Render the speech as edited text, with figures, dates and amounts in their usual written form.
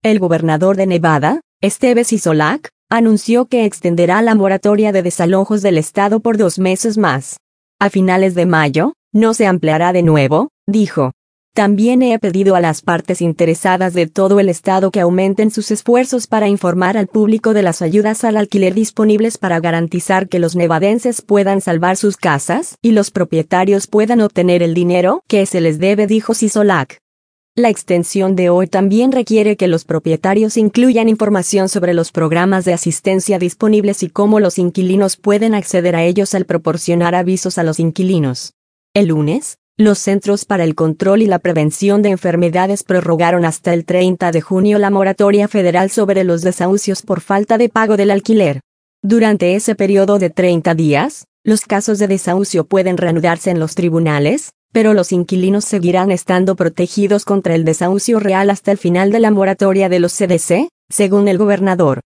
El gobernador de Nevada, Steve Sisolak, anunció que extenderá la moratoria de desalojos del estado por 2 meses más. A finales de mayo, no se ampliará de nuevo, dijo. También he pedido a las partes interesadas de todo el estado que aumenten sus esfuerzos para informar al público de las ayudas al alquiler disponibles para garantizar que los nevadenses puedan salvar sus casas y los propietarios puedan obtener el dinero que se les debe, dijo Sisolak. La extensión de hoy también requiere que los propietarios incluyan información sobre los programas de asistencia disponibles y cómo los inquilinos pueden acceder a ellos al proporcionar avisos a los inquilinos. El lunes, los Centros para el Control y la Prevención de Enfermedades prorrogaron hasta el 30 de junio la moratoria federal sobre los desahucios por falta de pago del alquiler. Durante ese periodo de 30 días, los casos de desahucio pueden reanudarse en los tribunales, pero los inquilinos seguirán estando protegidos contra el desahucio real hasta el final de la moratoria de los CDC, según el gobernador.